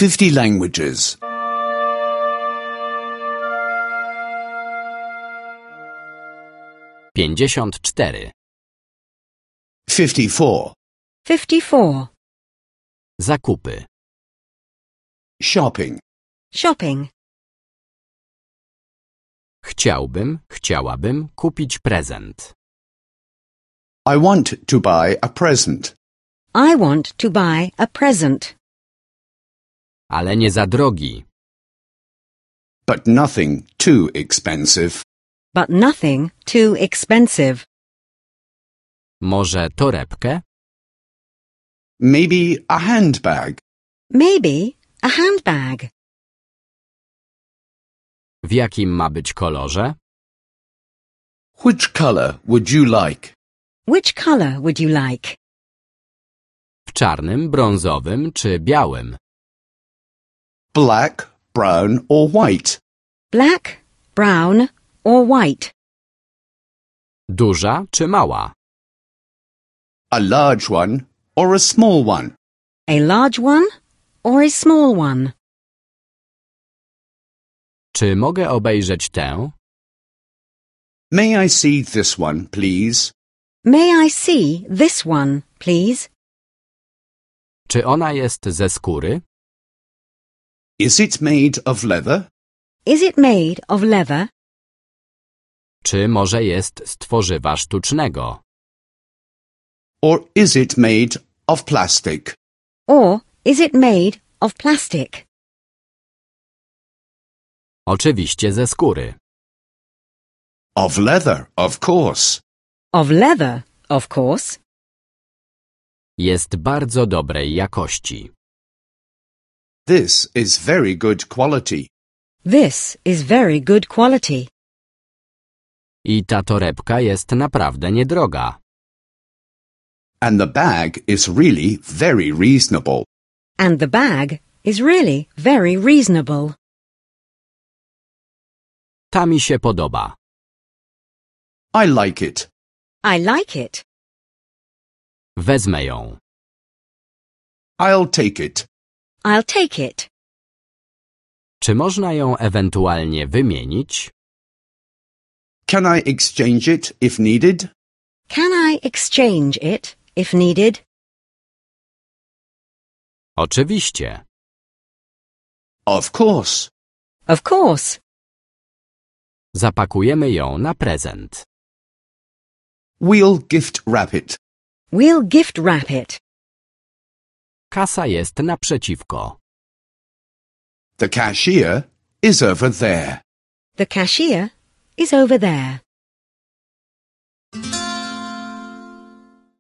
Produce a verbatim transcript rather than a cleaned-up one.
fifty languages. Pięćdziesiąt cztery. Fifty-four. Fifty-four. Zakupy. Shopping. Shopping. Chciałbym, chciałabym kupić prezent. I want to buy a present. I want to buy a present. Ale nie za drogi. But nothing too expensive. But nothing too expensive. Może torebkę? Maybe a handbag. Maybe a handbag. W jakim ma być kolorze? Which color would you like? Which color would you like? W czarnym, brązowym czy białym? Black, brown or white? Black, brown or white? Duża czy mała? A large one or a small one? A large one or a small one? Czy mogę obejrzeć tę? May I see this one, please? May I see this one, please? Czy ona jest ze skóry? Is it made of leather? Is it made of leather? Czy może jest z tworzywa sztucznego? Or is it made of plastic? Or is it made of plastic? Oczywiście ze skóry. Of leather, of course. Of leather, of course. Jest bardzo dobrej jakości. This is very good quality. This is very good quality. I ta torebka jest naprawdę niedroga. And the bag is really very reasonable. And the bag is really very reasonable. Ta mi się podoba. I like it. I like it. Wezmę ją. I'll take it. I'll take it. Czy można ją ewentualnie wymienić? Can I exchange it if needed? Can I exchange it if needed? Oczywiście. Of course. Of course. Zapakujemy ją na prezent. We'll gift wrap it. We'll gift wrap it. Kasa jest naprzeciwko. The cashier is over there. The cashier is over there.